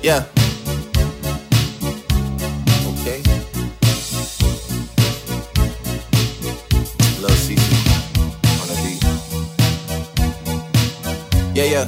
Yeah. Okay. Lil CC on the beat. Yeah.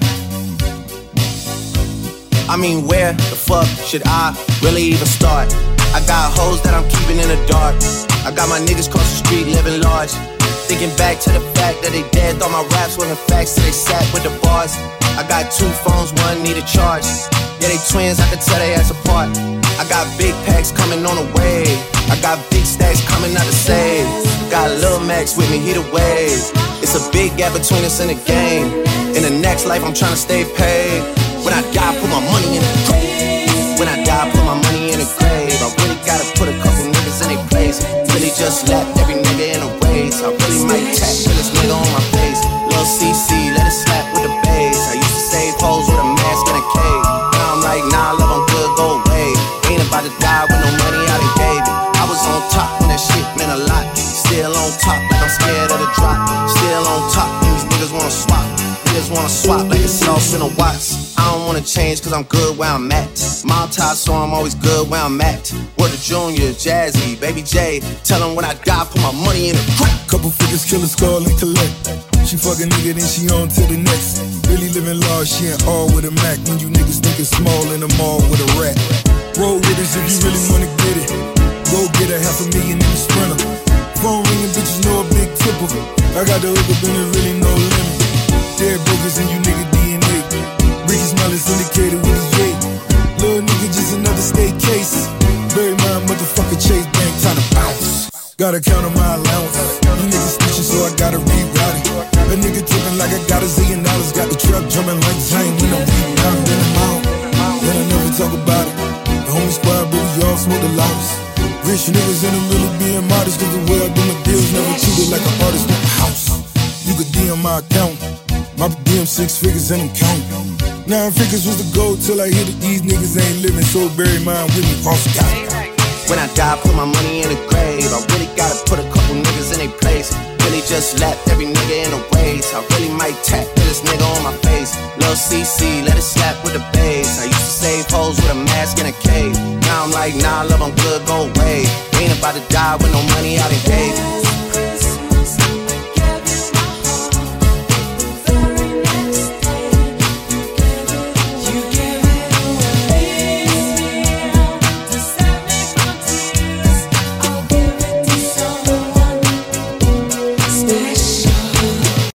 I mean, where the fuck should I really even start? I got hoes that I'm keeping in the dark. I got my niggas cross the street living large. Thinking back to the fact that they dead, thought my raps wasn't facts, so they sat with the bars. I got 2 phones, one need a charge. Yeah, they twins, I can tell they ass apart. I got big packs coming on the way. I got big stacks coming out to save. Got Lil Max with me, he the wave. It's a big gap between us and the game. In the next life, I'm tryna stay paid. When I die, put my money in the grave. When I die, put my money in the grave. I really gotta put a couple niggas in their place. Really just slapped every nigga in a race. I really might tap with this nigga on my face. Lil CC, let it slap with the bass. I used to save hoes with a mask in a cave. Now I'm like, nah, love, I'm good, go away. Ain't about to die with no money, I done gave it. I was on top when that shit meant a lot. Still on top, like I'm scared of the drop. Still on top, these niggas wanna swap. Niggas wanna swap like it's sauce in a watch. I don't wanna change cause I'm good where I'm at. Mom tie, so I'm always good where I'm at. Word to Junior, Jazzy, Baby J. Tell them when I die, put my money in the crack. Couple figures, kill a skull and collect. She fuck a nigga, then she on to the next. Really living large, she ain't all with a Mac. When you niggas thinking small in the mall with a rat. Roll with us if you really wanna get it. Go get a $500,000 in the Sprinter. Phone ringing, bitches know a big tipple. I got the hook up and it really no limit. Dead burgers and you nigga DNA. Ricky Smiley syndicated with a yay. Little nigga just another state case. Bury my motherfucker Chase Bank, time to bounce. Gotta count on my allowance. You niggas snitching, so I gotta reroute it. A nigga tripping like I got $1 zillion. Got the truck drumming like Zayn when I'm rebound. Then I'm out. Then I never talk about it. The homie squad, but we all smoke the loudest. Rich niggas in the middle being modest. Cause the way I do my deals never treated like an artist with a house. You could DM my account. My DM 6 figures and I'm counting. 9 figures was the goal till I hit it. These niggas ain't living, so bury mine with me, cross the guy. When I die, put my money in the grave. I really gotta put a couple niggas in their place. Really just slapped every nigga in a race. I really might tap with this nigga on my face. Lil CC, let it slap with the bass. I used to save hoes with a mask in a cave. Now I'm like, nah, love, I'm good, go away. Ain't about to die with no money, I done gave.